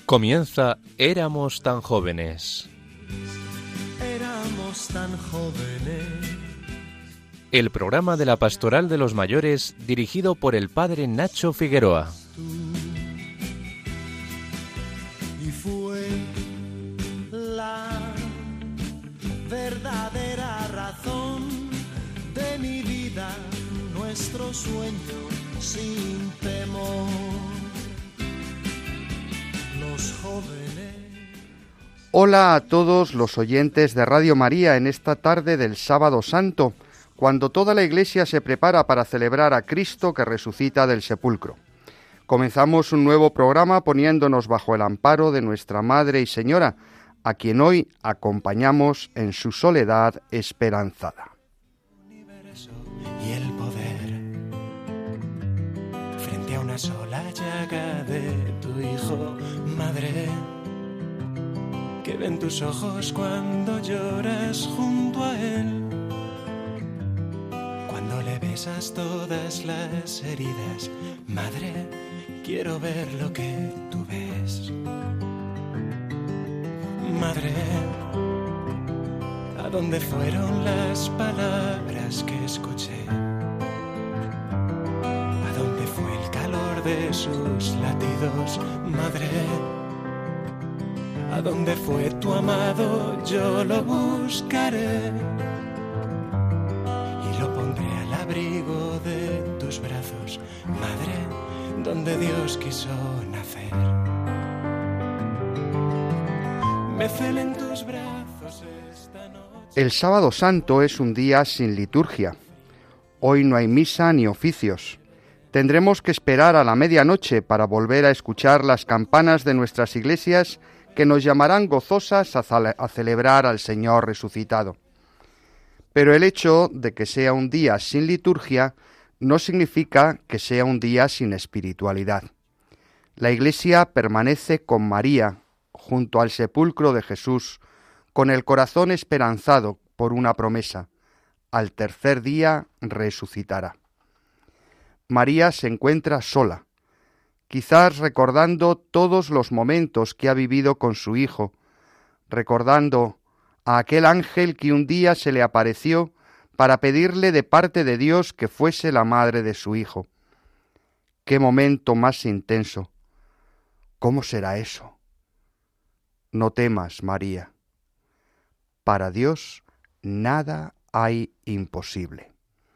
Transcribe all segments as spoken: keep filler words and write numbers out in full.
Comienza Éramos tan jóvenes. Éramos tan jóvenes. El programa de la Pastoral de los Mayores dirigido por el padre Nacho Figueroa. Y fue la verdadera razón de mi vida, nuestro sueño sin temor. Los jóvenes. Hola a todos los oyentes de Radio María en esta tarde del Sábado Santo, cuando toda la Iglesia se prepara para celebrar a Cristo que resucita del sepulcro. Comenzamos un nuevo programa poniéndonos bajo el amparo de nuestra Madre y Señora, a quien hoy acompañamos en su soledad esperanzada. Y el poder frente a una sola llaga de tu Hijo, Madre, que ven tus ojos cuando lloras junto a Él, cuando le besas todas las heridas. Madre, quiero ver lo que tú ves. Madre, ¿a dónde fueron las palabras que escuché? ¿A dónde fue el calor de sus latidos? Madre, ¿a dónde fue tu amado? Yo lo buscaré y lo pondré al abrigo de tus brazos. Madre, donde Dios quiso nacer. Me celen tus brazos esta noche. El Sábado Santo es un día sin liturgia. Hoy no hay misa ni oficios. Tendremos que esperar a la medianoche para volver a escuchar las campanas de nuestras iglesias que nos llamarán gozosas a, ce- a celebrar al Señor resucitado. Pero el hecho de que sea un día sin liturgia no significa que sea un día sin espiritualidad. La Iglesia permanece con María, junto al sepulcro de Jesús, con el corazón esperanzado por una promesa: al tercer día resucitará. María se encuentra sola, quizás recordando todos los momentos que ha vivido con su Hijo, recordando a aquel ángel que un día se le apareció para pedirle de parte de Dios que fuese la madre de su Hijo. ¡Qué momento más intenso! ¿Cómo será eso? No temas, María. Para Dios nada hay imposible.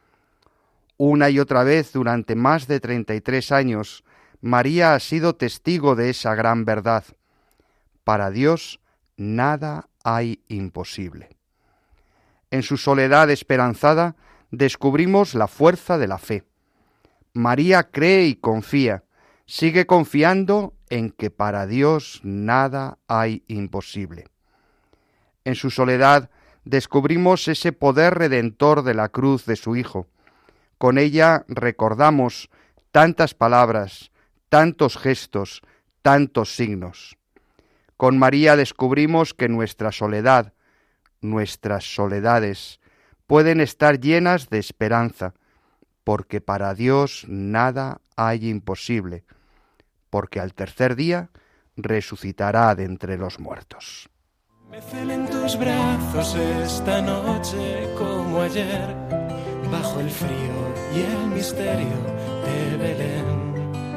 Una y otra vez durante más de treinta y tres años, María ha sido testigo de esa gran verdad. Para Dios nada hay imposible. En su soledad esperanzada descubrimos la fuerza de la fe. María cree y confía, sigue confiando en que para Dios nada hay imposible. En su soledad descubrimos ese poder redentor de la cruz de su Hijo. Con ella recordamos tantas palabras, tantos gestos, tantos signos. Con María descubrimos que nuestra soledad, nuestras soledades, pueden estar llenas de esperanza, porque para Dios nada hay imposible, porque al tercer día resucitará de entre los muertos. Me celen tus brazos esta noche como ayer, bajo el frío y el misterio de Belén.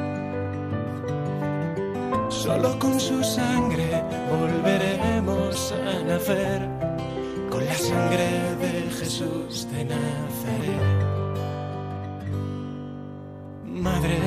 Solo con su sangre volveremos a nacer, con la sangre de Jesús de Nazaret. Madre,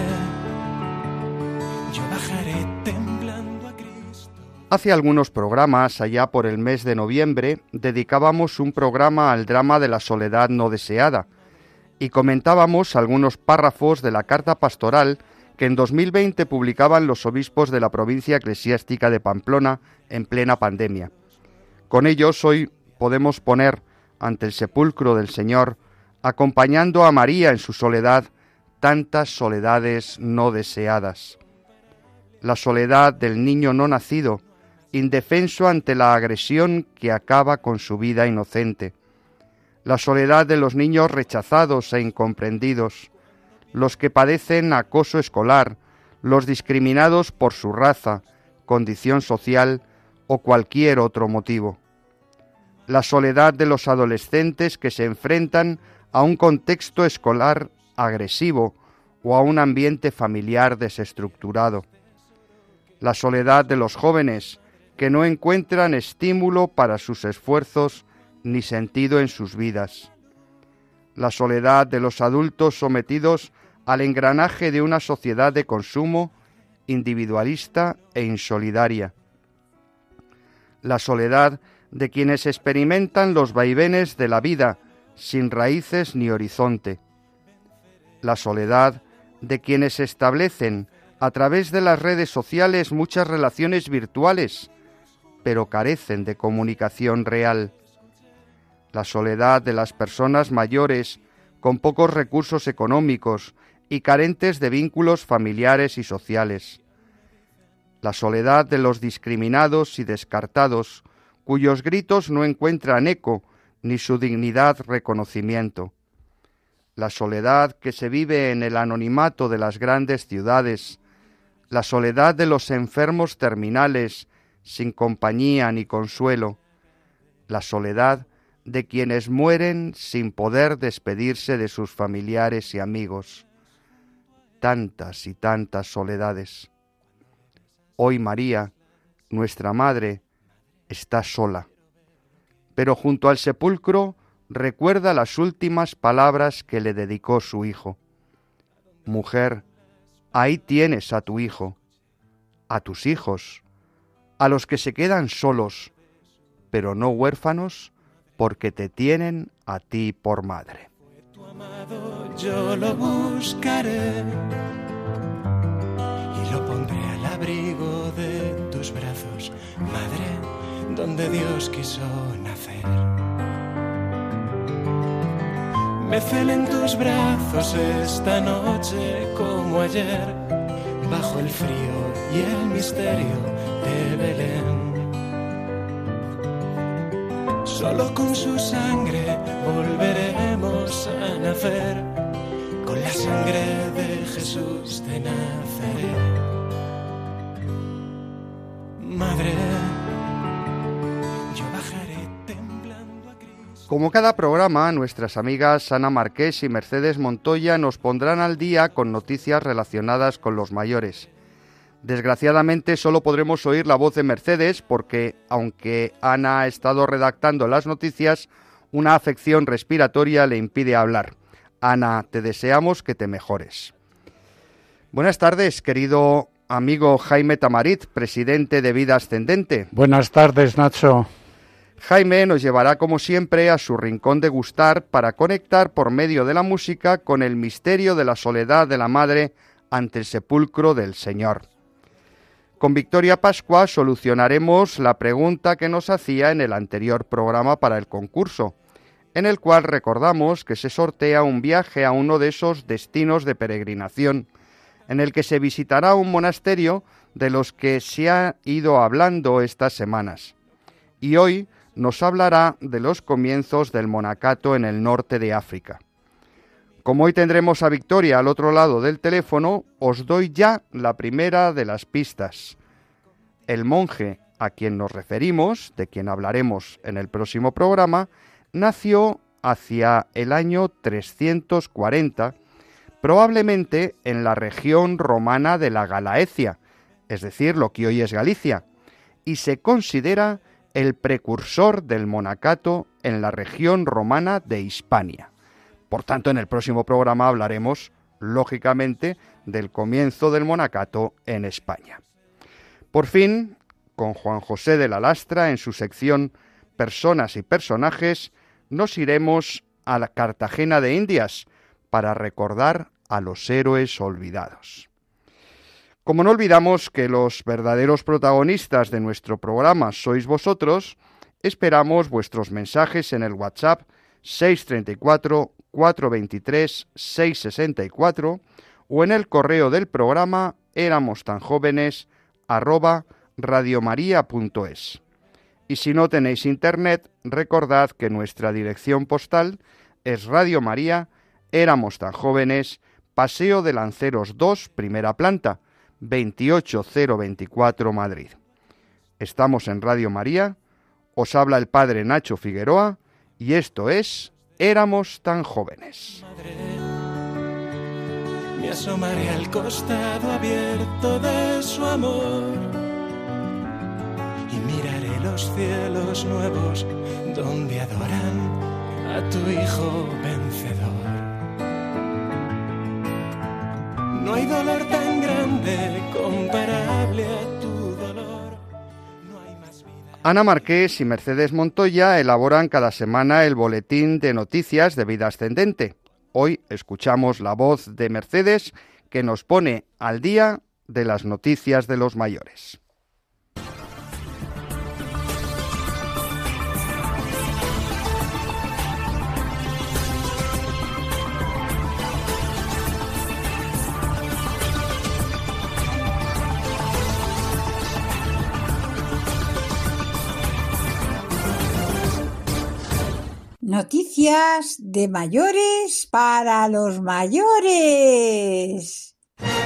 yo bajaré temblando a Cristo. Hace algunos programas, allá por el mes de noviembre, dedicábamos un programa al drama de la soledad no deseada y comentábamos algunos párrafos de la carta pastoral que en dos mil veinte publicaban los obispos de la provincia eclesiástica de Pamplona en plena pandemia. Con ellos hoy podemos poner ante el sepulcro del Señor, acompañando a María en su soledad, tantas soledades no deseadas. La soledad del niño no nacido, indefenso ante la agresión que acaba con su vida inocente. La soledad de los niños rechazados e incomprendidos, los que padecen acoso escolar, los discriminados por su raza, condición social o cualquier otro motivo. La soledad de los adolescentes que se enfrentan a un contexto escolar agresivo o a un ambiente familiar desestructurado. La soledad de los jóvenes que no encuentran estímulo para sus esfuerzos ni sentido en sus vidas. La soledad de los adultos sometidos al engranaje de una sociedad de consumo individualista e insolidaria. La soledad de quienes experimentan los vaivenes de la vida sin raíces ni horizonte. La soledad de quienes establecen a través de las redes sociales muchas relaciones virtuales, pero carecen de comunicación real. La soledad de las personas mayores con pocos recursos económicos y carentes de vínculos familiares y sociales. La soledad de los discriminados y descartados, cuyos gritos no encuentran eco ni su dignidad reconocimiento. La soledad que se vive en el anonimato de las grandes ciudades, la soledad de los enfermos terminales sin compañía ni consuelo, la soledad de quienes mueren sin poder despedirse de sus familiares y amigos. Tantas y tantas soledades. Hoy María, nuestra Madre, está sola, pero junto al sepulcro recuerda las últimas palabras que le dedicó su Hijo. Mujer, ahí tienes a tu Hijo, a tus hijos, a los que se quedan solos, pero no huérfanos, porque te tienen a ti por madre. Tu amado yo lo buscaré y lo pondré al abrigo de tus brazos, madre, donde Dios quiso nacer. Me celen tus brazos esta noche como ayer, bajo el frío y el misterio de Belén. Solo con su sangre volveremos a nacer, con la sangre de Jesús de Nazaret. Madre, yo bajaré temblando a Cristo. Como cada programa, nuestras amigas Ana Marqués y Mercedes Montoya nos pondrán al día con noticias relacionadas con los mayores. Desgraciadamente solo podremos oír la voz de Mercedes porque, aunque Ana ha estado redactando las noticias, una afección respiratoria le impide hablar. Ana, te deseamos que te mejores. Buenas tardes, querido amigo Jaime Tamarit, presidente de Vida Ascendente. Buenas tardes, Nacho. Jaime nos llevará, como siempre, a su rincón de gustar para conectar por medio de la música con el misterio de la soledad de la Madre ante el sepulcro del Señor. Con Victoria Pascua solucionaremos la pregunta que nos hacía en el anterior programa para el concurso, en el cual recordamos que se sortea un viaje a uno de esos destinos de peregrinación, en el que se visitará un monasterio de los que se ha ido hablando estas semanas. Y hoy nos hablará de los comienzos del monacato en el norte de África. Como hoy tendremos a Victoria al otro lado del teléfono, os doy ya la primera de las pistas. El monje a quien nos referimos, de quien hablaremos en el próximo programa, nació hacia el año trescientos cuarenta, probablemente en la región romana de la Galaecia, es decir, lo que hoy es Galicia, y se considera el precursor del monacato en la región romana de Hispania. Por tanto, en el próximo programa hablaremos, lógicamente, del comienzo del monacato en España. Por fin, con Juan José de la Lastra, en su sección Personas y Personajes, nos iremos a la Cartagena de Indias para recordar a los héroes olvidados. Como no olvidamos que los verdaderos protagonistas de nuestro programa sois vosotros, esperamos vuestros mensajes en el WhatsApp seis treinta y cuatro, cuatrocientos veintitrés, seiscientos sesenta y cuatro o en el correo del programa éramos tan jóvenes arroba radiomaria punto es. Y si no tenéis internet, recordad que nuestra dirección postal es Radio María, Éramos tan jóvenes, Paseo de Lanceros dos, primera planta, veintiocho mil veinticuatro, Madrid. Estamos en Radio María, os habla el padre Nacho Figueroa y esto es Éramos tan jóvenes. Madre, me asomaré al costado abierto de su amor y miraré los cielos nuevos donde adoran a tu Hijo vencedor. No hay dolor tan grande comparable a tu dolor. No hay más vida. Ana Marqués y Mercedes Montoya elaboran cada semana el boletín de noticias de Vida Ascendente. Hoy escuchamos la voz de Mercedes, que nos pone al día de las noticias de los mayores. Noticias de mayores para los mayores.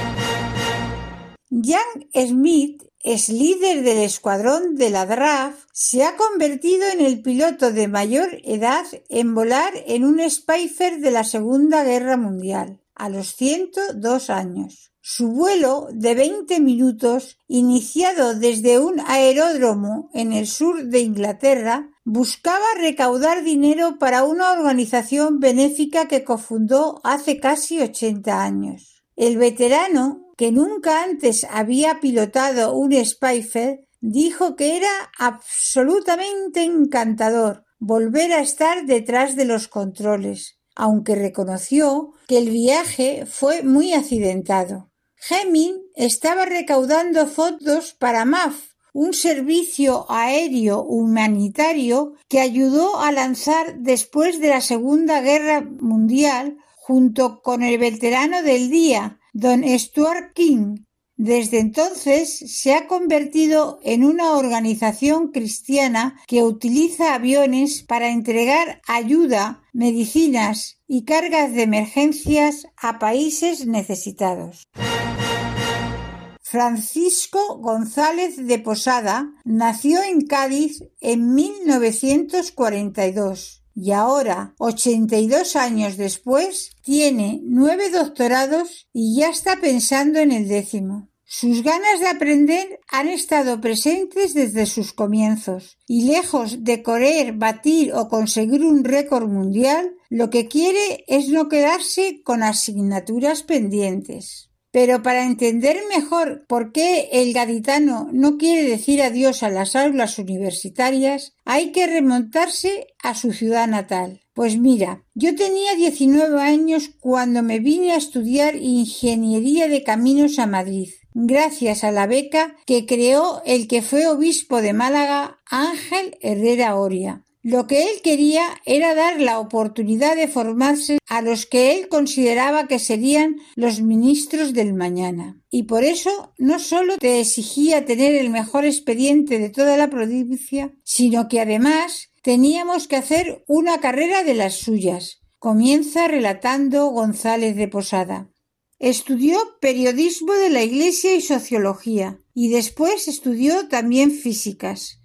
Jan Smith es líder del escuadrón de la D R A F, se ha convertido en el piloto de mayor edad en volar en un Spitfire de la Segunda Guerra Mundial, a los ciento dos años. Su vuelo de veinte minutos, iniciado desde un aeródromo en el sur de Inglaterra, buscaba recaudar dinero para una organización benéfica que cofundó hace casi ochenta años. El veterano, que nunca antes había pilotado un Spitfire, dijo que era absolutamente encantador volver a estar detrás de los controles, aunque reconoció que el viaje fue muy accidentado. Hemming estaba recaudando fondos para M A F, un servicio aéreo humanitario que ayudó a lanzar después de la Segunda Guerra Mundial junto con el veterano del día, Don Stuart King. Desde entonces se ha convertido en una organización cristiana que utiliza aviones para entregar ayuda, medicinas y cargas de emergencias a países necesitados. Francisco González de Posada nació en Cádiz en mil novecientos cuarenta y dos y ahora, ochenta y dos años después, tiene nueve doctorados y ya está pensando en el décimo. Sus ganas de aprender han estado presentes desde sus comienzos y lejos de querer batir o conseguir un récord mundial, lo que quiere es no quedarse con asignaturas pendientes. Pero para entender mejor por qué el gaditano no quiere decir adiós a las aulas universitarias, hay que remontarse a su ciudad natal. Pues mira, yo tenía diecinueve años cuando me vine a estudiar Ingeniería de Caminos a Madrid, gracias a la beca que creó el que fue obispo de Málaga, Ángel Herrera Oria. Lo que él quería era dar la oportunidad de formarse a los que él consideraba que serían los ministros del mañana. Y por eso no solo te exigía tener el mejor expediente de toda la provincia, sino que además teníamos que hacer una carrera de las suyas. Comienza relatando González de Posada. Estudió periodismo de la Iglesia y sociología, y después estudió también físicas.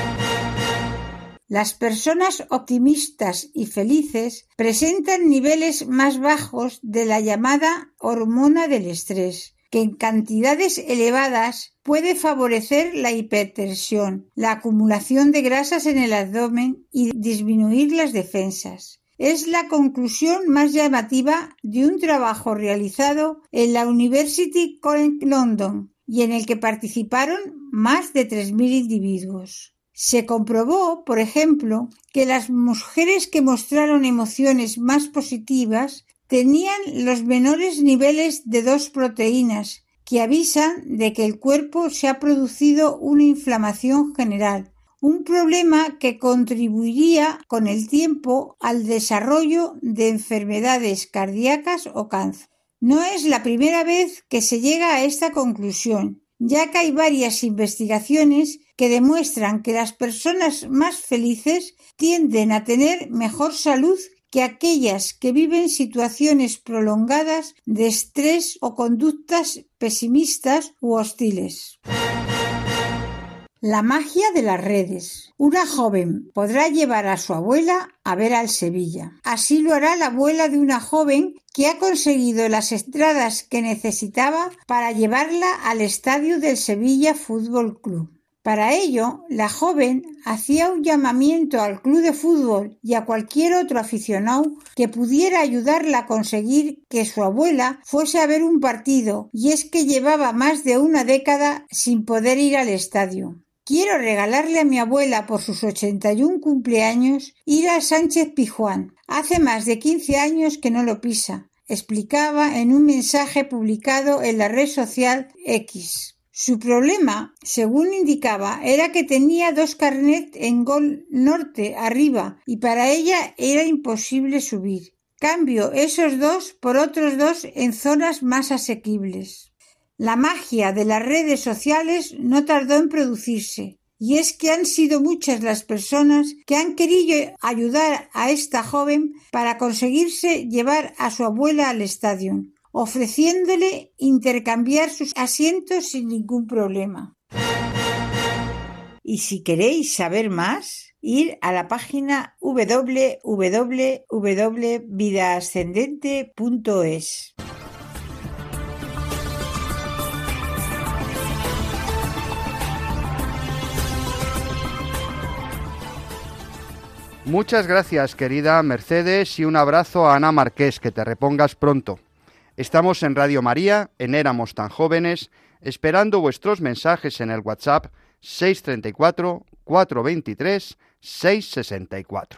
Las personas optimistas y felices presentan niveles más bajos de la llamada hormona del estrés, que en cantidades elevadas puede favorecer la hipertensión, la acumulación de grasas en el abdomen y disminuir las defensas. Es la conclusión más llamativa de un trabajo realizado en la University College London y en el que participaron más de tres mil individuos. Se comprobó, por ejemplo, que las mujeres que mostraron emociones más positivas tenían los menores niveles de dos proteínas que avisan de que el cuerpo se ha producido una inflamación general, un problema que contribuiría con el tiempo al desarrollo de enfermedades cardíacas o cáncer. No es la primera vez que se llega a esta conclusión, ya que hay varias investigaciones que demuestran que las personas más felices tienden a tener mejor salud que aquellas que viven situaciones prolongadas de estrés o conductas pesimistas u hostiles. La magia de las redes. Una joven podrá llevar a su abuela a ver al Sevilla. Así lo hará la abuela de una joven que ha conseguido las entradas que necesitaba para llevarla al estadio del Sevilla Fútbol Club. Para ello, la joven hacía un llamamiento al club de fútbol y a cualquier otro aficionado que pudiera ayudarla a conseguir que su abuela fuese a ver un partido, y es que llevaba más de una década sin poder ir al estadio. Quiero regalarle a mi abuela por sus ochenta y un cumpleaños ir al Sánchez Pizjuán. Hace más de quince años que no lo pisa, explicaba en un mensaje publicado en la red social X. Su problema, según indicaba, era que tenía dos carnets en Gol Norte arriba y para ella era imposible subir. Cambio esos dos por otros dos en zonas más asequibles. La magia de las redes sociales no tardó en producirse, y es que han sido muchas las personas que han querido ayudar a esta joven para conseguirse llevar a su abuela al estadio, ofreciéndole intercambiar sus asientos sin ningún problema. Y si queréis saber más, ir a la página doble u doble u doble punto vida ascendente punto es. Muchas gracias, querida Mercedes, y un abrazo a Ana Marqués, que te repongas pronto. Estamos en Radio María, en Éramos tan jóvenes, esperando vuestros mensajes en el WhatsApp seis treinta y cuatro, cuatrocientos veintitrés, seiscientos sesenta y cuatro.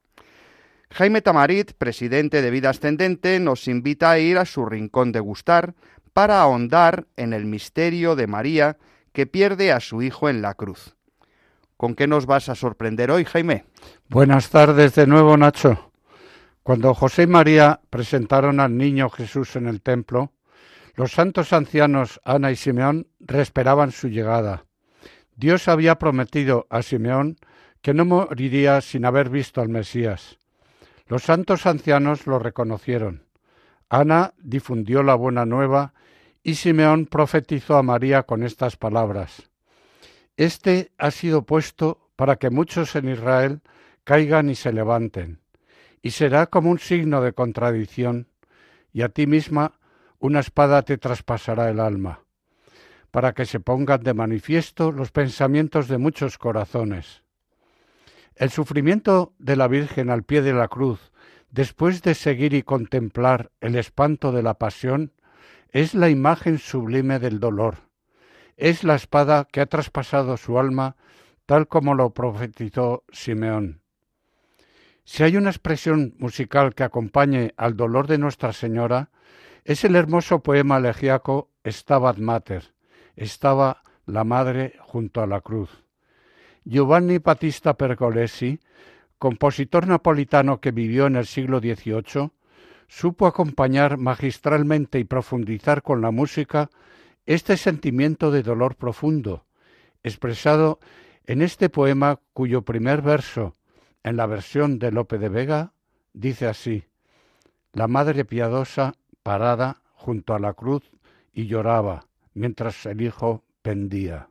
Jaime Tamarit, presidente de Vida Ascendente, nos invita a ir a su rincón de gustar para ahondar en el misterio de María, que pierde a su hijo en la cruz. ¿Con qué nos vas a sorprender hoy, Jaime? Buenas tardes de nuevo, Nacho. Cuando José y María presentaron al niño Jesús en el templo, los santos ancianos Ana y Simeón reesperaban su llegada. Dios había prometido a Simeón que no moriría sin haber visto al Mesías. Los santos ancianos lo reconocieron. Ana difundió la buena nueva y Simeón profetizó a María con estas palabras: Este ha sido puesto para que muchos en Israel caigan y se levanten, y será como un signo de contradicción, y a ti misma una espada te traspasará el alma, para que se pongan de manifiesto los pensamientos de muchos corazones. El sufrimiento de la Virgen al pie de la cruz, después de seguir y contemplar el espanto de la pasión, es la imagen sublime del dolor. Es la espada que ha traspasado su alma, tal como lo profetizó Simeón. Si hay una expresión musical que acompañe al dolor de Nuestra Señora, es el hermoso poema elegíaco Stabat Mater, estaba la Madre junto a la cruz. Giovanni Battista Pergolesi, compositor napolitano que vivió en el siglo dieciocho, supo acompañar magistralmente y profundizar con la música este sentimiento de dolor profundo, expresado en este poema cuyo primer verso, en la versión de Lope de Vega, dice así: La Madre piadosa, parada junto a la cruz, y lloraba, mientras el Hijo pendía.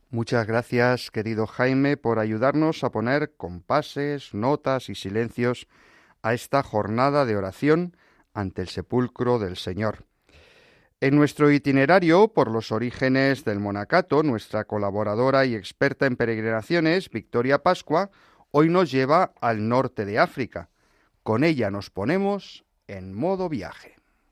Muchas gracias, querido Jaime, por ayudarnos a poner compases, notas y silencios a esta jornada de oración ante el sepulcro del Señor. En nuestro itinerario por los orígenes del monacato, nuestra colaboradora y experta en peregrinaciones, Victoria Pascua, hoy nos lleva al norte de África. Con ella nos ponemos en modo viaje.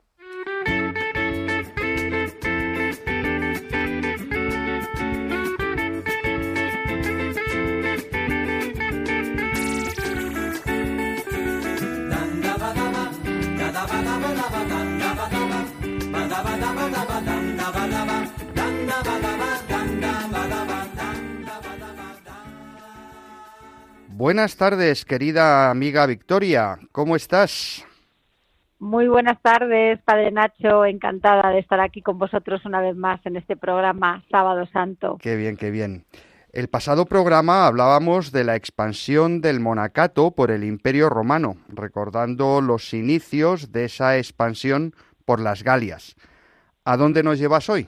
Buenas tardes, querida amiga Victoria, ¿cómo estás? Muy buenas tardes, Padre Nacho, encantada de estar aquí con vosotros una vez más en este programa Sábado Santo. Qué bien, qué bien. El pasado programa hablábamos de la expansión del monacato por el Imperio Romano, recordando los inicios de esa expansión por las Galias. ¿A dónde nos llevas hoy?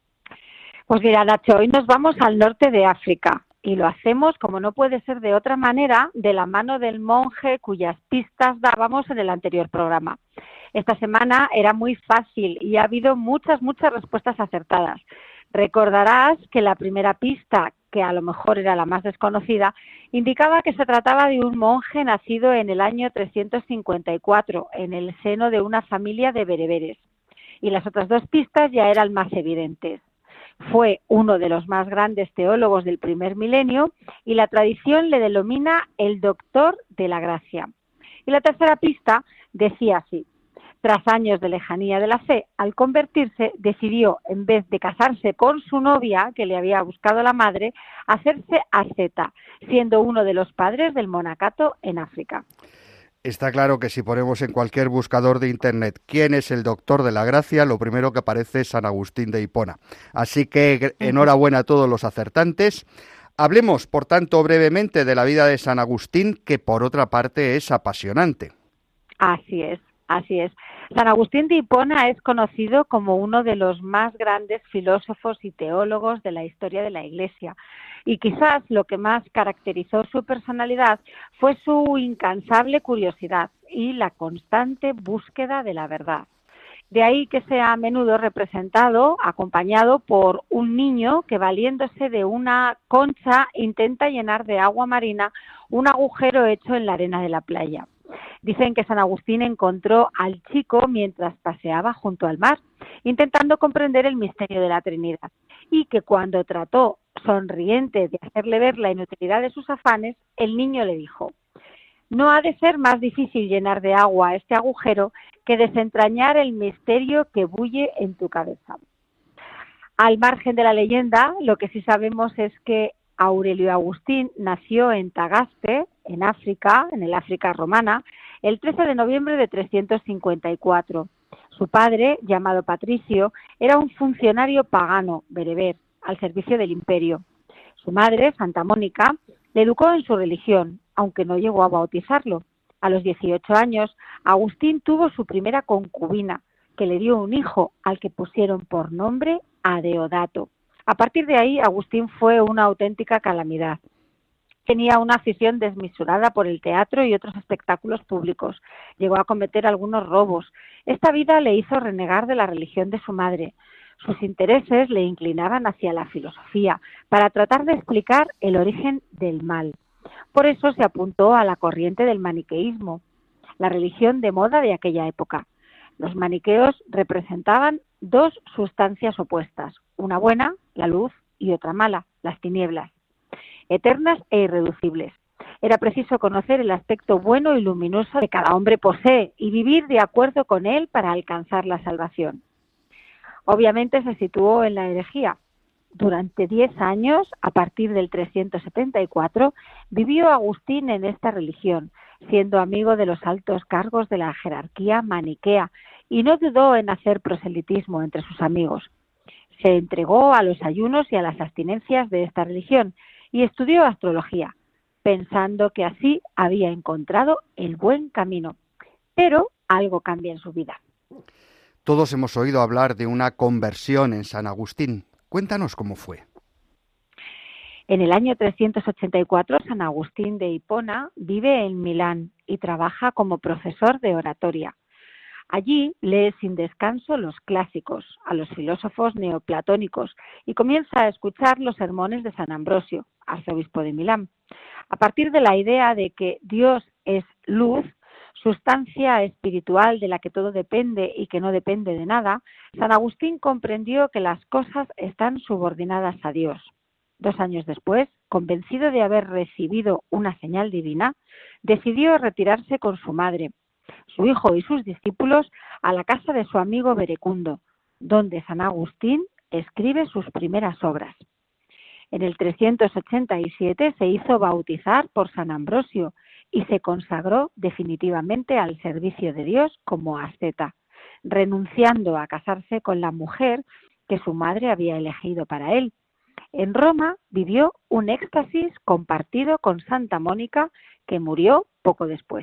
Pues mira, Nacho, hoy nos vamos al norte de África. Y lo hacemos, como no puede ser de otra manera, de la mano del monje cuyas pistas dábamos en el anterior programa. Esta semana era muy fácil y ha habido muchas, muchas respuestas acertadas. Recordarás que la primera pista, que a lo mejor era la más desconocida, indicaba que se trataba de un monje nacido en el año trescientos cincuenta y cuatro, en el seno de una familia de bereberes. Y las otras dos pistas ya eran más evidentes. Fue uno de los más grandes teólogos del primer milenio y la tradición le denomina el doctor de la gracia. Y la tercera pista decía así: tras años de lejanía de la fe, al convertirse decidió, en vez de casarse con su novia, que le había buscado la madre, hacerse asceta, siendo uno de los padres del monacato en África. Está claro que si ponemos en cualquier buscador de Internet quién es el doctor de la gracia, lo primero que aparece es San Agustín de Hipona. Así que enhorabuena a todos los acertantes. Hablemos, por tanto, brevemente de la vida de San Agustín, que por otra parte es apasionante. Así es, así es. San Agustín de Hipona es conocido como uno de los más grandes filósofos y teólogos de la historia de la Iglesia. Y quizás lo que más caracterizó su personalidad fue su incansable curiosidad y la constante búsqueda de la verdad. De ahí que sea a menudo representado, acompañado por un niño que, valiéndose de una concha, intenta llenar de agua marina un agujero hecho en la arena de la playa. Dicen que San Agustín encontró al chico mientras paseaba junto al mar, intentando comprender el misterio de la Trinidad, y que cuando trató, sonriente, de hacerle ver la inutilidad de sus afanes, el niño le dijo: no ha de ser más difícil llenar de agua este agujero que desentrañar el misterio que bulle en tu cabeza. Al margen de la leyenda, lo que sí sabemos es que Aurelio Agustín nació en Tagaste, en África, en el África romana, el trece de noviembre de trescientos cincuenta y cuatro. Su padre, llamado Patricio, era un funcionario pagano, bereber, al servicio del imperio. Su madre, Santa Mónica, le educó en su religión, aunque no llegó a bautizarlo. A los dieciocho años, Agustín tuvo su primera concubina, que le dio un hijo al que pusieron por nombre Adeodato. A partir de ahí, Agustín fue una auténtica calamidad. Tenía una afición desmesurada por el teatro y otros espectáculos públicos. Llegó a cometer algunos robos. Esta vida le hizo renegar de la religión de su madre. Sus intereses le inclinaban hacia la filosofía, para tratar de explicar el origen del mal. Por eso se apuntó a la corriente del maniqueísmo, la religión de moda de aquella época. Los maniqueos representaban dos sustancias opuestas, una buena, la luz, y otra mala, las tinieblas, eternas e irreducibles. Era preciso conocer el aspecto bueno y luminoso que cada hombre posee y vivir de acuerdo con él para alcanzar la salvación. Obviamente se situó en la herejía. Durante diez años, a partir del trescientos setenta y cuatro, vivió Agustín en esta religión, siendo amigo de los altos cargos de la jerarquía maniquea, y no dudó en hacer proselitismo entre sus amigos. Se entregó a los ayunos y a las abstinencias de esta religión, y estudió astrología, pensando que así había encontrado el buen camino. Pero algo cambia en su vida. Todos hemos oído hablar de una conversión en San Agustín. Cuéntanos cómo fue. En el año trescientos ochenta y cuatro, San Agustín de Hipona vive en Milán y trabaja como profesor de oratoria. Allí lee sin descanso los clásicos, a los filósofos neoplatónicos, y comienza a escuchar los sermones de San Ambrosio, arzobispo de Milán. A partir de la idea de que Dios es luz, sustancia espiritual de la que todo depende y que no depende de nada, San Agustín comprendió que las cosas están subordinadas a Dios. Dos años después, convencido de haber recibido una señal divina, decidió retirarse con su madre, su hijo y sus discípulos a la casa de su amigo Verecundo, donde San Agustín escribe sus primeras obras. En el trescientos ochenta y siete se hizo bautizar por San Ambrosio y se consagró definitivamente al servicio de Dios como asceta, renunciando a casarse con la mujer que su madre había elegido para él. En Roma vivió un éxtasis compartido con Santa Mónica, que murió poco después.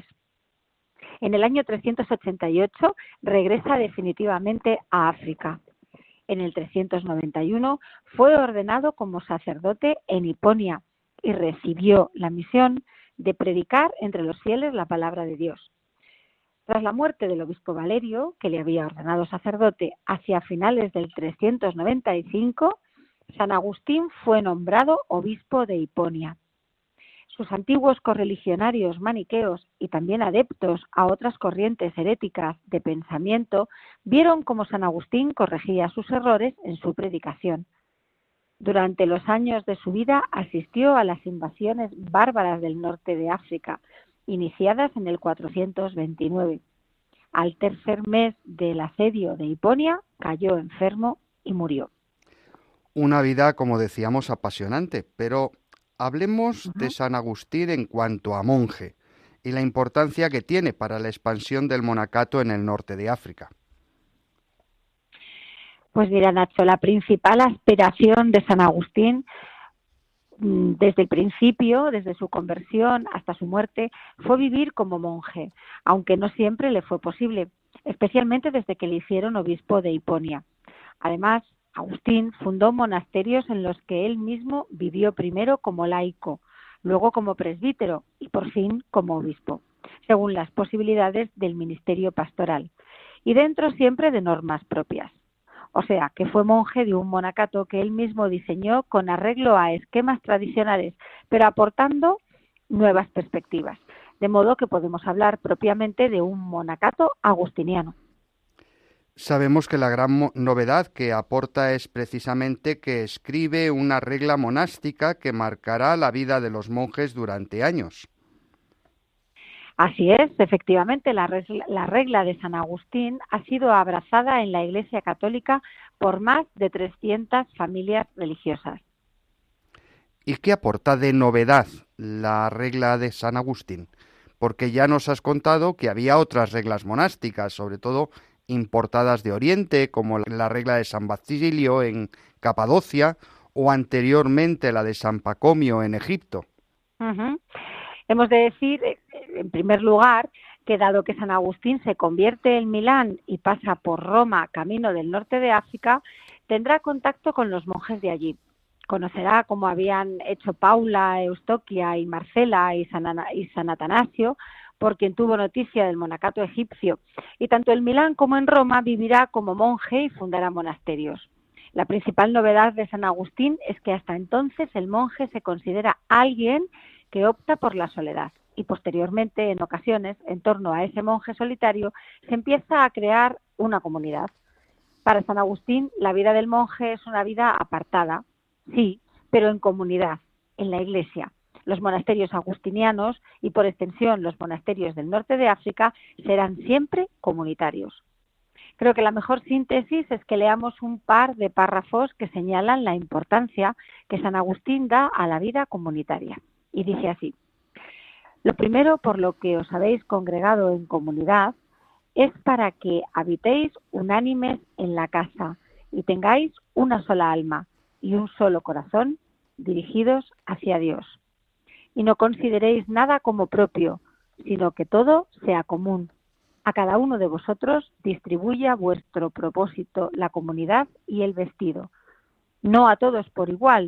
En el año trescientos ochenta y ocho regresa definitivamente a África. En el trescientos noventa y uno fue ordenado como sacerdote en Hiponia y recibió la misión de predicar entre los fieles la palabra de Dios. Tras la muerte del obispo Valerio, que le había ordenado sacerdote hacia finales del trescientos noventa y cinco, San Agustín fue nombrado obispo de Hiponia. Sus antiguos correligionarios maniqueos y también adeptos a otras corrientes heréticas de pensamiento vieron cómo San Agustín corregía sus errores en su predicación. Durante los años de su vida asistió a las invasiones bárbaras del norte de África, iniciadas en el cuatrocientos veintinueve. Al tercer mes del asedio de Hiponia, cayó enfermo y murió. Una vida, como decíamos, apasionante, pero hablemos uh-huh. de San Agustín en cuanto a monje y la importancia que tiene para la expansión del monacato en el norte de África. Pues mira, Nacho, la principal aspiración de San Agustín, desde el principio, desde su conversión hasta su muerte, fue vivir como monje, aunque no siempre le fue posible, especialmente desde que le hicieron obispo de Hiponia. Además, Agustín fundó monasterios en los que él mismo vivió primero como laico, luego como presbítero y por fin como obispo, según las posibilidades del ministerio pastoral, y dentro siempre de normas propias. O sea, que fue monje de un monacato que él mismo diseñó con arreglo a esquemas tradicionales, pero aportando nuevas perspectivas, de modo que podemos hablar propiamente de un monacato agustiniano. Sabemos que la gran mo- novedad que aporta es precisamente que escribe una regla monástica que marcará la vida de los monjes durante años. Así es, efectivamente, la regla, la regla de San Agustín ha sido abrazada en la Iglesia Católica por más de trescientas familias religiosas. ¿Y qué aporta de novedad la regla de San Agustín? Porque ya nos has contado que había otras reglas monásticas, sobre todo importadas de Oriente, como la regla de San Basilio en Capadocia o anteriormente la de San Pacomio en Egipto. Uh-huh. Hemos de decir, en primer lugar, que dado que San Agustín se convierte en Milán y pasa por Roma, camino del norte de África, tendrá contacto con los monjes de allí. Conocerá cómo habían hecho Paula, Eustoquia y Marcela y San, Ana, y San Atanasio, por quien tuvo noticia del monacato egipcio, y tanto en Milán como en Roma vivirá como monje y fundará monasterios. La principal novedad de San Agustín es que hasta entonces el monje se considera alguien que opta por la soledad, y posteriormente, en ocasiones, en torno a ese monje solitario, se empieza a crear una comunidad. Para San Agustín, la vida del monje es una vida apartada, sí, pero en comunidad, en la Iglesia. Los monasterios agustinianos y, por extensión, los monasterios del norte de África serán siempre comunitarios. Creo que la mejor síntesis es que leamos un par de párrafos que señalan la importancia que San Agustín da a la vida comunitaria. Y dice así: lo primero por lo que os habéis congregado en comunidad es para que habitéis unánimes en la casa y tengáis una sola alma y un solo corazón dirigidos hacia Dios. Y no consideréis nada como propio, sino que todo sea común. A cada uno de vosotros distribuya vuestro propósito, la comunidad y el vestido. No a todos por igual,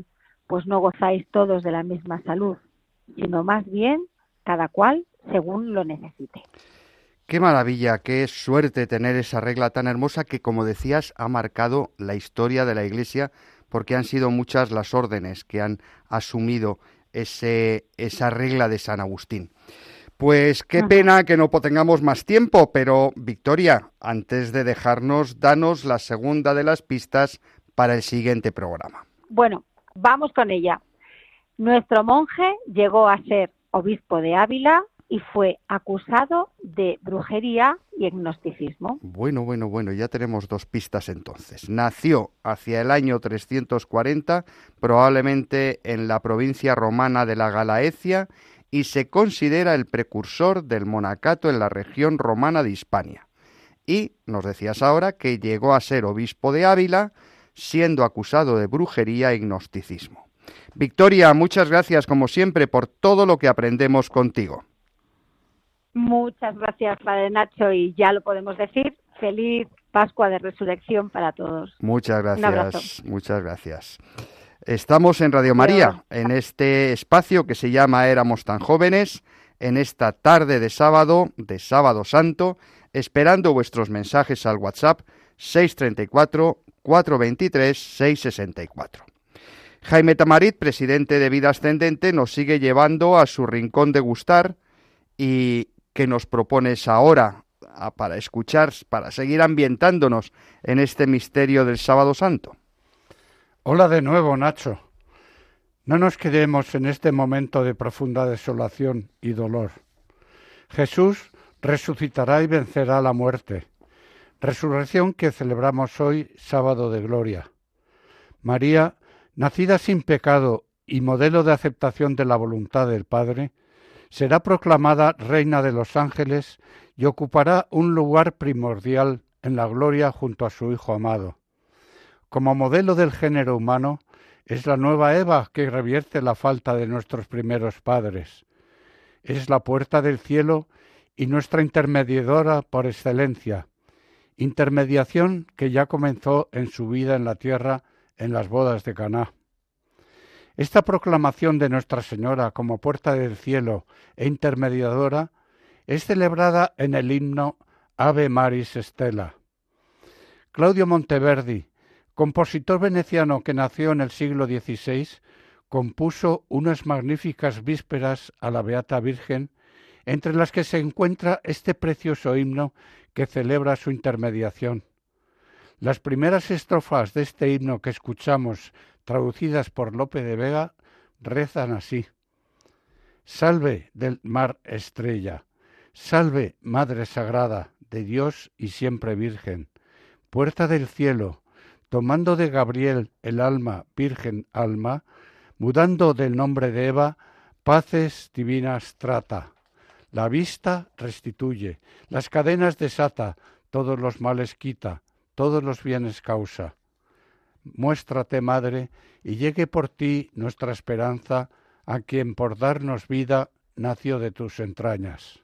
pues no gozáis todos de la misma salud, sino más bien cada cual según lo necesite. Qué maravilla, qué suerte tener esa regla tan hermosa que, como decías, ha marcado la historia de la Iglesia, porque han sido muchas las órdenes que han asumido ese, esa regla de San Agustín. Pues qué pena que no tengamos más tiempo, pero Victoria, antes de dejarnos, danos la segunda de las pistas para el siguiente programa. Bueno, vamos con ella. Nuestro monje llegó a ser obispo de Ávila y fue acusado de brujería y gnosticismo. Bueno, bueno, bueno, ya tenemos dos pistas entonces. Nació hacia el año trescientos cuarenta, probablemente en la provincia romana de la Galaecia, y se considera el precursor del monacato en la región romana de Hispania. Y nos decías ahora que llegó a ser obispo de Ávila, siendo acusado de brujería y gnosticismo. Victoria, muchas gracias como siempre por todo lo que aprendemos contigo. Muchas gracias, Padre Nacho, y ya lo podemos decir, feliz Pascua de Resurrección para todos. Muchas gracias, un abrazo. Muchas gracias. Estamos en Radio María, en este espacio que se llama Éramos tan jóvenes, en esta tarde de sábado, de Sábado Santo, esperando vuestros mensajes al WhatsApp seis treinta y cuatro, cuatrocientos veintitrés, seiscientos sesenta y cuatro. Jaime Tamarit, presidente de Vida Ascendente, nos sigue llevando a su rincón de gustar. ¿Y qué nos propones ahora para escuchar, para seguir ambientándonos en este misterio del Sábado Santo? Hola de nuevo, Nacho. No nos quedemos en este momento de profunda desolación y dolor. Jesús resucitará y vencerá la muerte. Resurrección que celebramos hoy, Sábado de Gloria. María, nacida sin pecado y modelo de aceptación de la voluntad del Padre, será proclamada Reina de los Ángeles y ocupará un lugar primordial en la gloria junto a su Hijo amado. Como modelo del género humano, es la nueva Eva que revierte la falta de nuestros primeros padres. Es la puerta del cielo y nuestra intermediadora por excelencia, intermediación que ya comenzó en su vida en la tierra en las bodas de Caná. Esta proclamación de Nuestra Señora como puerta del cielo e intermediadora es celebrada en el himno Ave Maris Stella. Claudio Monteverdi, compositor veneciano que nació en el siglo dieciséis, compuso unas magníficas vísperas a la Beata Virgen, entre las que se encuentra este precioso himno que celebra su intermediación. Las primeras estrofas de este himno que escuchamos, traducidas por Lope de Vega, rezan así: Salve del mar estrella, salve Madre Sagrada, de Dios y siempre Virgen, puerta del cielo, tomando de Gabriel el alma, virgen alma, mudando del nombre de Eva, paces divinas trata. La vista restituye, las cadenas desata, todos los males quita, todos los bienes causa. Muéstrate, Madre, y llegue por ti nuestra esperanza, a quien por darnos vida nació de tus entrañas.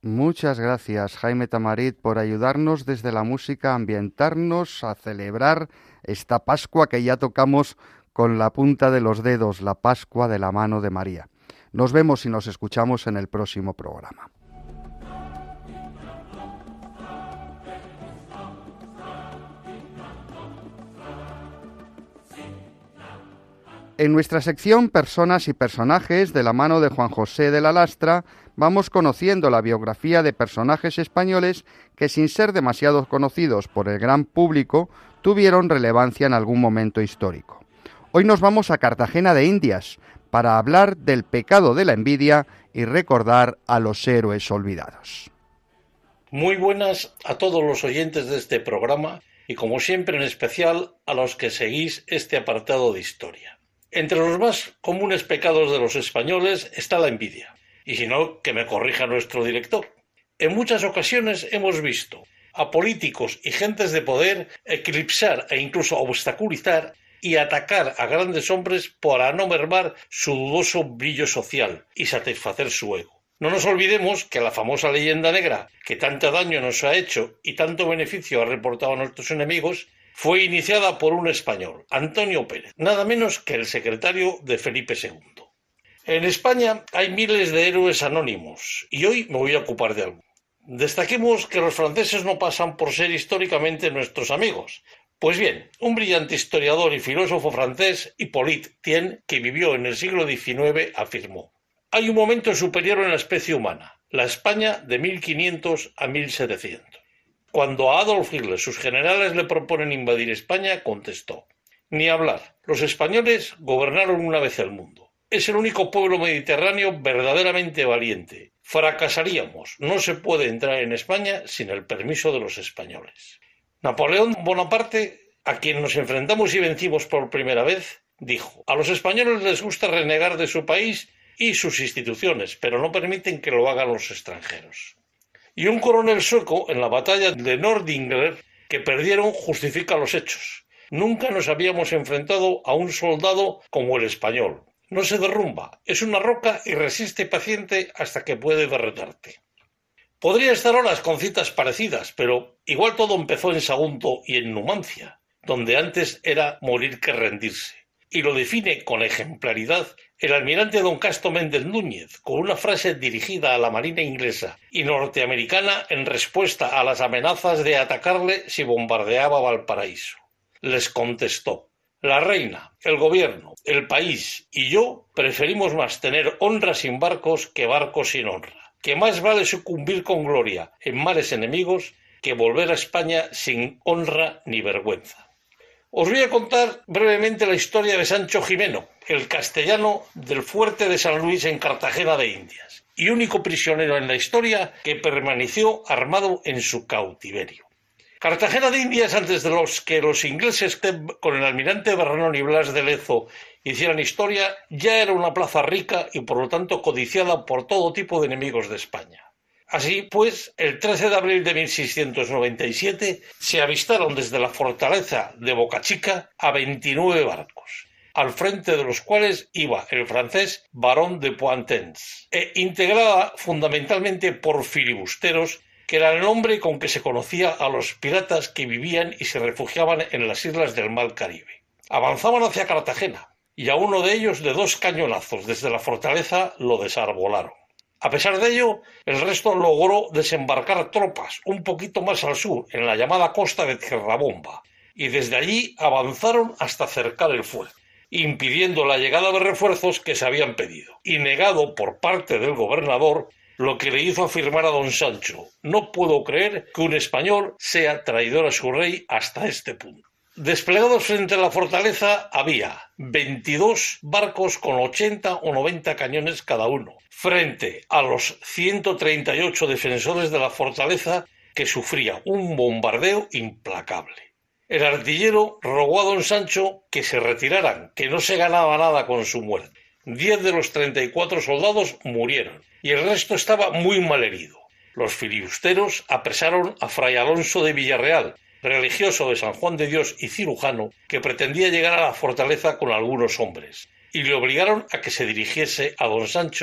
Muchas gracias, Jaime Tamarit, por ayudarnos desde la música a ambientarnos, a celebrar esta Pascua que ya tocamos con la punta de los dedos, la Pascua de la mano de María. Nos vemos y nos escuchamos en el próximo programa. En nuestra sección Personas y Personajes, de la mano de Juan José de la Lastra, vamos conociendo la biografía de personajes españoles que, sin ser demasiado conocidos por el gran público, tuvieron relevancia en algún momento histórico. Hoy nos vamos a Cartagena de Indias para hablar del pecado de la envidia y recordar a los héroes olvidados. Muy buenas a todos los oyentes de este programa y, como siempre, en especial a los que seguís este apartado de historia. Entre los más comunes pecados de los españoles está la envidia, y si no, que me corrija nuestro director. En muchas ocasiones hemos visto a políticos y gentes de poder eclipsar e incluso obstaculizar y atacar a grandes hombres para no mermar su dudoso brillo social y satisfacer su ego. No nos olvidemos que la famosa leyenda negra, que tanto daño nos ha hecho y tanto beneficio ha reportado a nuestros enemigos, fue iniciada por un español, Antonio Pérez, nada menos que el secretario de Felipe segundo. En España hay miles de héroes anónimos, y hoy me voy a ocupar de algo. Destaquemos que los franceses no pasan por ser históricamente nuestros amigos. Pues bien, un brillante historiador y filósofo francés, Hippolyte Taine, que vivió en el siglo diecinueve, afirmó: hay un momento superior en la especie humana, la España de mil quinientos a mil setecientos. Cuando a Adolf Hitler sus generales le proponen invadir España, contestó: ni hablar, los españoles gobernaron una vez el mundo. Es el único pueblo mediterráneo verdaderamente valiente. Fracasaríamos, no se puede entrar en España sin el permiso de los españoles. Napoleón Bonaparte, a quien nos enfrentamos y vencimos por primera vez, dijo: a los españoles les gusta renegar de su país y sus instituciones, pero no permiten que lo hagan los extranjeros. Y un coronel sueco en la batalla de Nordingler, que perdieron, justifica los hechos. Nunca nos habíamos enfrentado a un soldado como el español. No se derrumba, es una roca y resiste paciente hasta que puede derreterte. Podría estar horas con citas parecidas, pero igual todo empezó en Sagunto y en Numancia, donde antes era morir que rendirse. Y lo define con ejemplaridad el almirante don Casto Méndez Núñez, con una frase dirigida a la marina inglesa y norteamericana en respuesta a las amenazas de atacarle si bombardeaba Valparaíso. Les contestó: la reina, el gobierno, el país y yo preferimos más tener honra sin barcos que barcos sin honra, que más vale sucumbir con gloria en mares enemigos que volver a España sin honra ni vergüenza. Os voy a contar brevemente la historia de Sancho Gimeno, el castellano del fuerte de San Luis en Cartagena de Indias, y único prisionero en la historia que permaneció armado en su cautiverio. Cartagena de Indias, antes de los que los ingleses con el almirante Bernón y Blas de Lezo hicieran historia, ya era una plaza rica y por lo tanto codiciada por todo tipo de enemigos de España. Así pues, el trece de abril de mil seiscientos noventa y siete se avistaron desde la fortaleza de Boca Chica a veintinueve barcos, al frente de los cuales iba el francés Barón de Pointens, e integrada fundamentalmente por filibusteros, que era el nombre con que se conocía a los piratas que vivían y se refugiaban en las islas del Mar Caribe. Avanzaban hacia Cartagena, y a uno de ellos de dos cañonazos desde la fortaleza lo desarbolaron. A pesar de ello, el resto logró desembarcar tropas un poquito más al sur, en la llamada costa de Tierrabomba, y desde allí avanzaron hasta cercar el fuerte, impidiendo la llegada de refuerzos que se habían pedido, y negado por parte del gobernador, lo que le hizo afirmar a don Sancho: no puedo creer que un español sea traidor a su rey hasta este punto. Desplegados frente a la fortaleza había veintidós barcos con ochenta o noventa cañones cada uno, frente a los ciento treinta y ocho defensores de la fortaleza, que sufría un bombardeo implacable. El artillero rogó a don Sancho que se retiraran, que no se ganaba nada con su muerte. Diez de los treinta y cuatro soldados murieron y el resto estaba muy mal herido. Los filibusteros apresaron a fray Alonso de Villarreal, religioso de San Juan de Dios y cirujano, que pretendía llegar a la fortaleza con algunos hombres, y le obligaron a que se dirigiese a don Sancho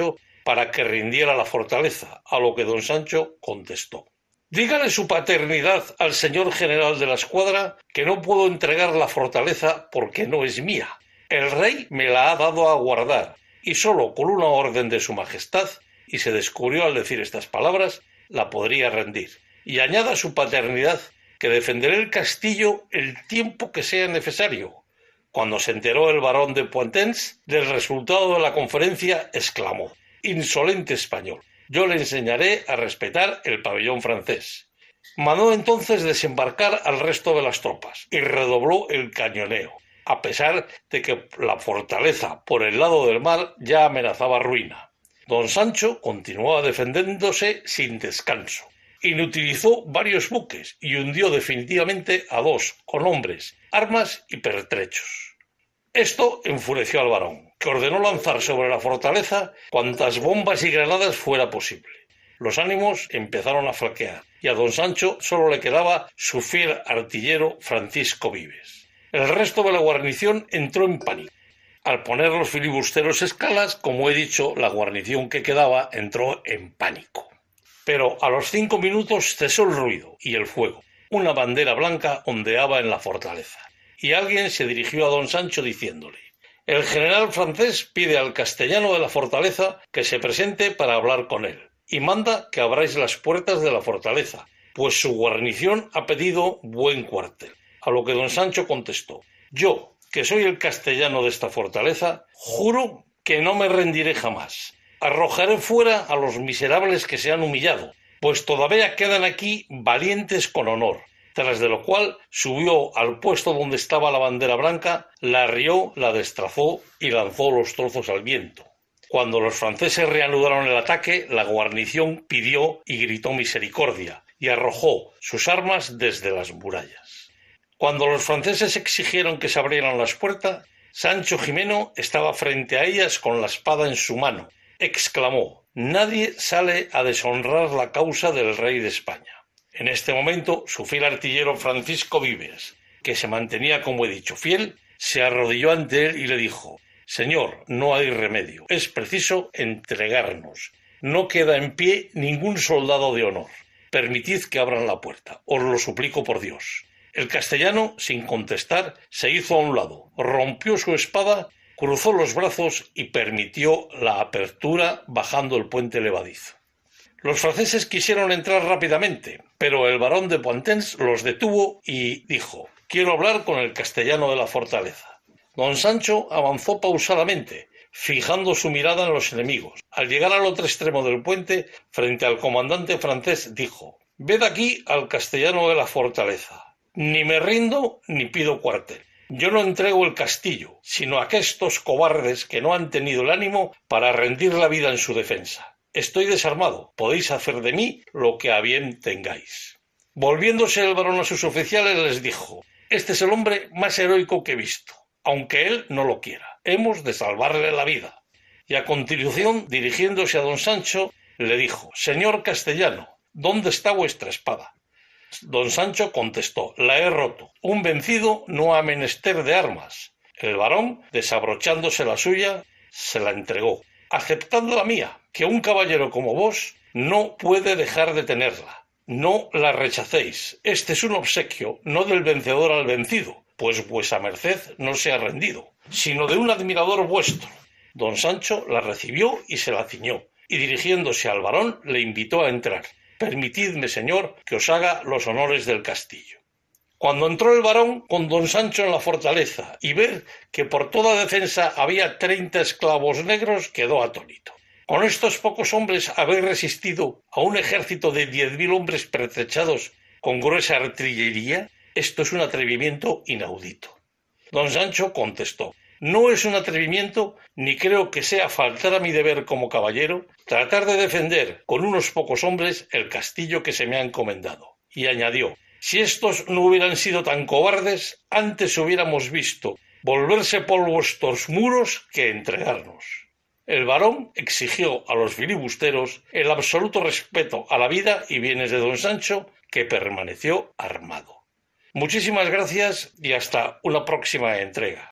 para que rindiera la fortaleza, a lo que don Sancho contestó: dígale su paternidad al señor general de la escuadra que no puedo entregar la fortaleza porque no es mía. El rey me la ha dado a guardar, y solo con una orden de su majestad, y se descubrió al decir estas palabras, la podría rendir. Y añada su paternidad que defenderé el castillo el tiempo que sea necesario. Cuando se enteró el barón de Poitiers del resultado de la conferencia, exclamó: insolente español, yo le enseñaré a respetar el pabellón francés. Mandó entonces desembarcar al resto de las tropas y redobló el cañoneo, a pesar de que la fortaleza por el lado del mar ya amenazaba ruina. Don Sancho continuaba defendiéndose sin descanso. Inutilizó varios buques y hundió definitivamente a dos, con hombres, armas y pertrechos. Esto enfureció al barón, que ordenó lanzar sobre la fortaleza cuantas bombas y granadas fuera posible. Los ánimos empezaron a flaquear, y a don Sancho solo le quedaba su fiel artillero Francisco Vives. El resto de la guarnición entró en pánico. Al poner los filibusteros escalas, como he dicho, la guarnición que quedaba entró en pánico. Pero a los cinco minutos cesó el ruido y el fuego. Una bandera blanca ondeaba en la fortaleza, y alguien se dirigió a don Sancho diciéndole: el general francés pide al castellano de la fortaleza que se presente para hablar con él, y manda que abráis las puertas de la fortaleza, pues su guarnición ha pedido buen cuartel. A lo que don Sancho contestó: yo, que soy el castellano de esta fortaleza, juro que no me rendiré jamás. Arrojaré fuera a los miserables que se han humillado, pues todavía quedan aquí valientes con honor. Tras de lo cual subió al puesto donde estaba la bandera blanca, la rió, la destrozó y lanzó los trozos al viento. Cuando los franceses reanudaron el ataque, la guarnición pidió y gritó misericordia, y arrojó sus armas desde las murallas. Cuando los franceses exigieron que se abrieran las puertas, Sancho Gimeno estaba frente a ellas con la espada en su mano. Exclamó: nadie sale a deshonrar la causa del rey de España. En este momento, su fiel artillero Francisco Vives, que se mantenía, como he dicho, fiel, se arrodilló ante él y le dijo: señor, no hay remedio, es preciso entregarnos. No queda en pie ningún soldado de honor. Permitid que abran la puerta, os lo suplico por Dios. El castellano, sin contestar, se hizo a un lado, rompió su espada, cruzó los brazos y permitió la apertura bajando el puente levadizo. Los franceses quisieron entrar rápidamente, pero el barón de Poitiers los detuvo y dijo: quiero hablar con el castellano de la fortaleza. Don Sancho avanzó pausadamente, fijando su mirada en los enemigos. Al llegar al otro extremo del puente, frente al comandante francés, dijo: ved aquí al castellano de la fortaleza. Ni me rindo ni pido cuartel. Yo no entrego el castillo, sino a aquestos cobardes que no han tenido el ánimo para rendir la vida en su defensa. Estoy desarmado, podéis hacer de mí lo que a bien tengáis. Volviéndose el barón a sus oficiales les dijo: este es el hombre más heroico que he visto, aunque él no lo quiera. Hemos de salvarle la vida. Y a continuación, dirigiéndose a don Sancho, le dijo: señor castellano, ¿dónde está vuestra espada? Don Sancho contestó: la he roto. Un vencido no ha menester de armas. El varón, desabrochándose la suya, se la entregó. Aceptad la mía, que un caballero como vos no puede dejar de tenerla. No la rechacéis. Este es un obsequio, no del vencedor al vencido, pues vuesa merced no se ha rendido, sino de un admirador vuestro. Don Sancho la recibió y se la ciñó, y dirigiéndose al varón le invitó a entrar. Permitidme, señor, que os haga los honores del castillo. Cuando entró el varón con don Sancho en la fortaleza y ver que por toda defensa había treinta esclavos negros, quedó atónito. Con estos pocos hombres habéis resistido a un ejército de diez mil hombres pertrechados con gruesa artillería. Esto es un atrevimiento inaudito. Don Sancho contestó: no es un atrevimiento, ni creo que sea faltar a mi deber como caballero tratar de defender con unos pocos hombres el castillo que se me ha encomendado. Y añadió: si estos no hubieran sido tan cobardes, antes hubiéramos visto volverse polvo estos muros que entregarnos. El varón exigió a los filibusteros el absoluto respeto a la vida y bienes de don Sancho, que permaneció armado. Muchísimas gracias y hasta una próxima entrega.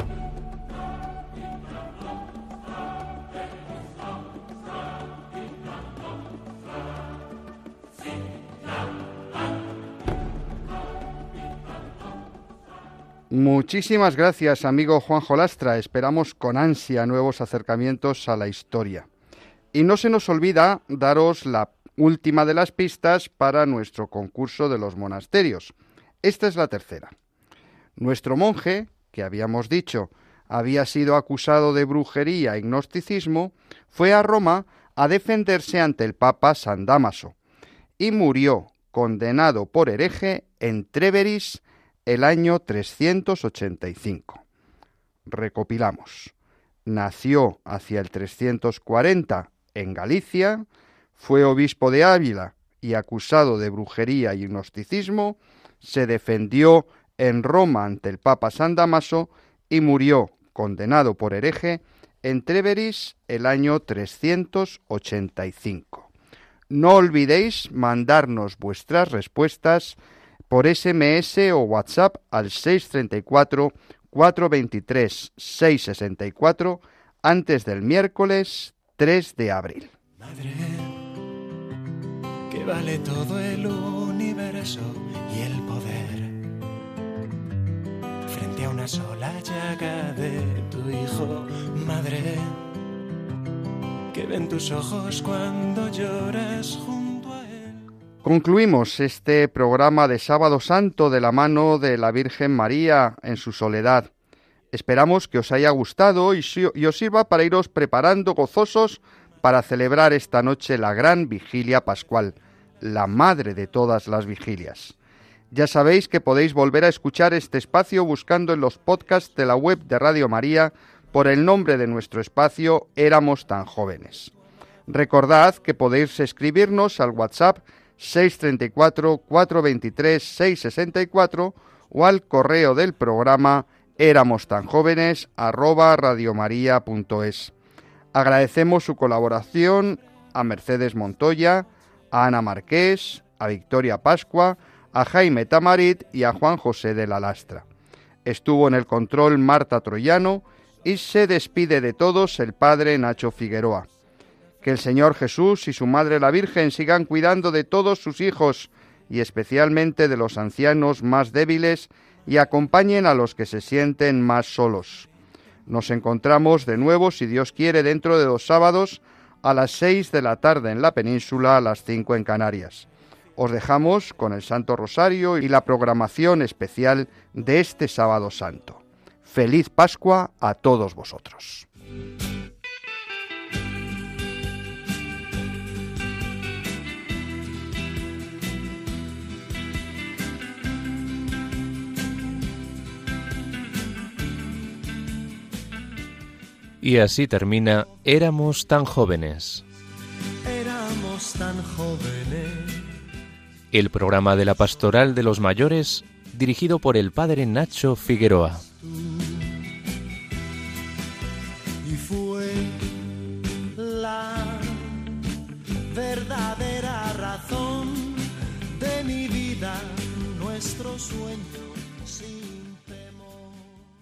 Muchísimas gracias, amigo Juanjo Lastra. Esperamos con ansia nuevos acercamientos a la historia. Y no se nos olvida daros la última de las pistas para nuestro concurso de los monasterios. Esta es la tercera. Nuestro monje, que habíamos dicho había sido acusado de brujería y gnosticismo, fue a Roma a defenderse ante el Papa San Dámaso y murió condenado por hereje en Tréveris el año trescientos ochenta y cinco. Recopilamos. Nació hacia el trescientos cuarenta en Galicia, fue obispo de Ávila y acusado de brujería y gnosticismo, se defendió en Roma ante el Papa San Dámaso y murió condenado por hereje en Tréveris el año trescientos ochenta y cinco. No olvidéis mandarnos vuestras respuestas por ese eme ese o WhatsApp al seis treinta y cuatro, cuatrocientos veintitrés, seiscientos sesenta y cuatro antes del miércoles tres de abril. Madre, que vale todo el universo y el poder frente a una sola llaga de tu hijo. Madre, que ven tus ojos cuando lloras junto a él. Concluimos este programa de Sábado Santo de la mano de la Virgen María en su soledad. Esperamos que os haya gustado y, y os sirva para iros preparando gozosos para celebrar esta noche la gran vigilia pascual, la madre de todas las vigilias. Ya sabéis que podéis volver a escuchar este espacio buscando en los podcasts de la web de Radio María por el nombre de nuestro espacio Éramos tan jóvenes. Recordad que podéis escribirnos al WhatsApp seis treinta y cuatro, cuatrocientos veintitrés, seiscientos sesenta y cuatro o al correo del programa éramos tan jóvenes arroba radiomaria punto es. Agradecemos su colaboración a Mercedes Montoya, a Ana Marqués, a Victoria Pascua, a Jaime Tamarit y a Juan José de la Lastra. Estuvo en el control Marta Troyano y se despide de todos el padre Nacho Figueroa. Que el Señor Jesús y su Madre la Virgen sigan cuidando de todos sus hijos y especialmente de los ancianos más débiles y acompañen a los que se sienten más solos. Nos encontramos de nuevo, si Dios quiere, dentro de dos sábados a las seis de la tarde en la península, a las cinco en Canarias. Os dejamos con el Santo Rosario y la programación especial de este Sábado Santo. ¡Feliz Pascua a todos vosotros! Y así termina Éramos tan jóvenes. Éramos tan jóvenes. El programa de la Pastoral de los Mayores, dirigido por el padre Nacho Figueroa. Y fue la verdadera razón de mi vida, nuestro sueño. Sí.